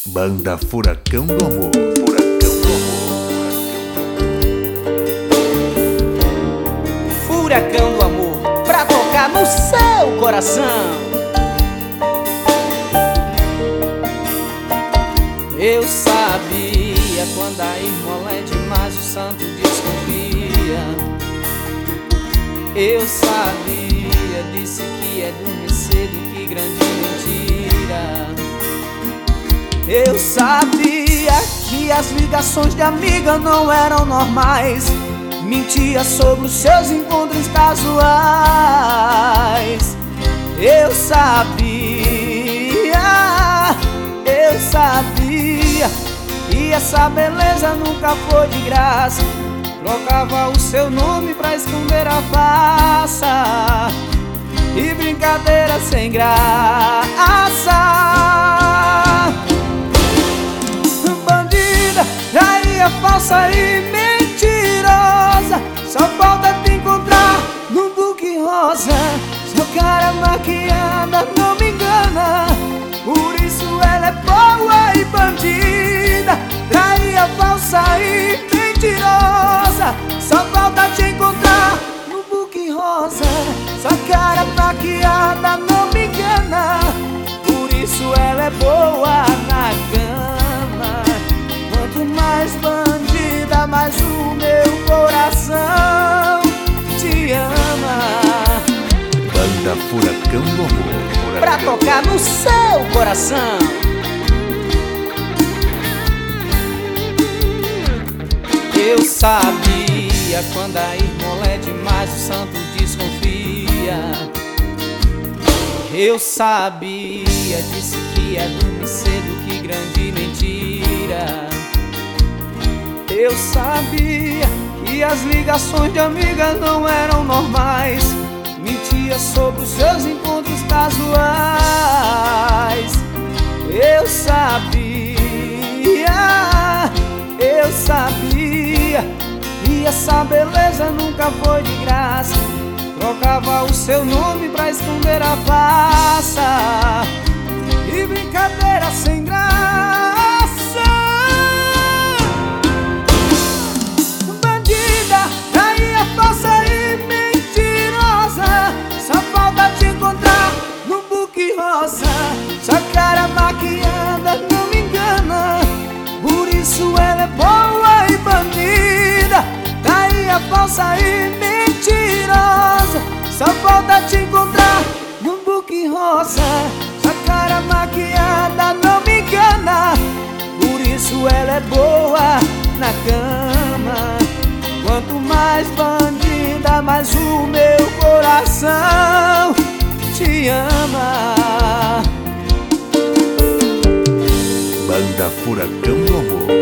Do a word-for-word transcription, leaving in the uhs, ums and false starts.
Banda Furacão do Amor. Furacão do Amor. Furacão do Amor, pra tocar no seu coração. Eu sabia quando a irmã é demais, o santo desconfia. Eu sabia, disse que é dormir cedo, que grande mentira. Eu sabia que as ligações de amiga não eram normais, mentia sobre os seus encontros casuais. Eu sabia, eu sabia que essa beleza nunca foi de graça. Trocava o seu nome pra esconder a farsa e brincadeira sem graça. Bandida, traía, falsa e mentirosa, só falta te encontrar num buque rosa. Seu cara maquiada não me engana, por isso ela é boa e bandida. Traía, falsa e mentirosa, só falta te encontrar no buque rosa. Sua cara maquiada não me engana, por isso ela é boa na cama. Quanto mais bandida, mais o meu coração te ama. Banda Furacão do Amor. Furacão. Pra tocar no seu coração. Eu sabia quando a irmã é demais, o santo desconfia. Eu sabia, disse que é dormir cedo, que grande mentira. Eu sabia que as ligações de amiga não eram normais, mentia sobre os seus encontros casuais. Eu sabia, eu sabia que essa beleza nunca foi de graça. Trocava o seu nome pra esconder a farsa e brincadeira sem graça. Bandida, traía, falsa e mentirosa, só falta te encontrar no buque rosa. Sua cara maquiada não me engana, por isso ela é boa e bandida. Traía, falsa e mentirosa, só falta te encontrar no buque rosa. Sua cara maquiada não me engana, por isso ela é boa na cama. Quanto mais bandida, mais o meu coração te ama. Banda Furacão do Amor.